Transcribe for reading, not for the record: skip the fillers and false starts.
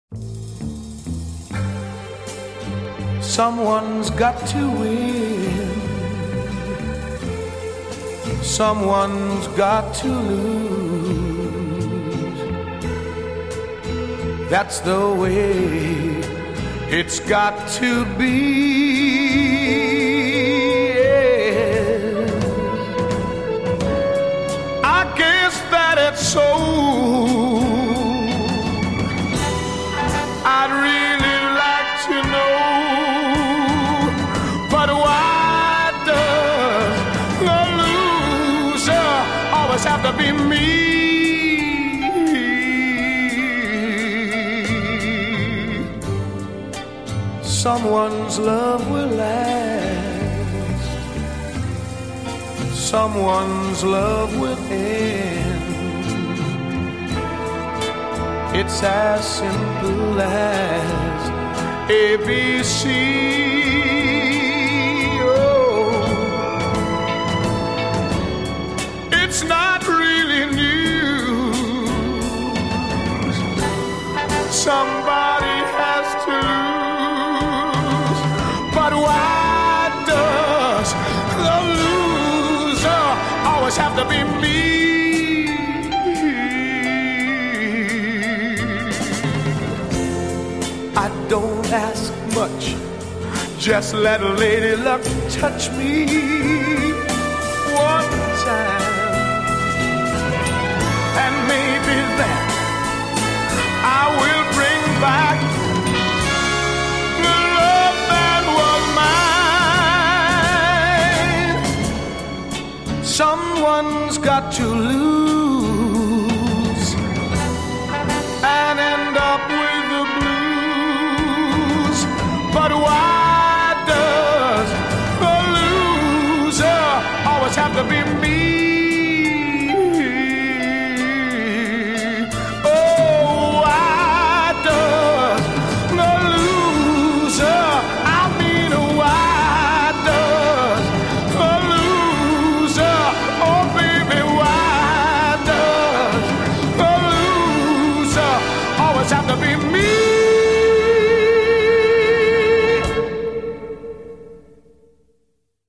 Someone's got to win. Someone's got to lose. That's the way it's got to be. I guess that it's so. I'd really like to know, but why does the loser always have to be me? Someone's love will last. Someone's love will end. It's as simple as ABC. Oh, it's not really news. Somebody has to lose. But why does the loser always have to be me? I don't ask much, just let Lady Luck touch me one time, and maybe then I will bring back the love that was mine. Someone's got to lose.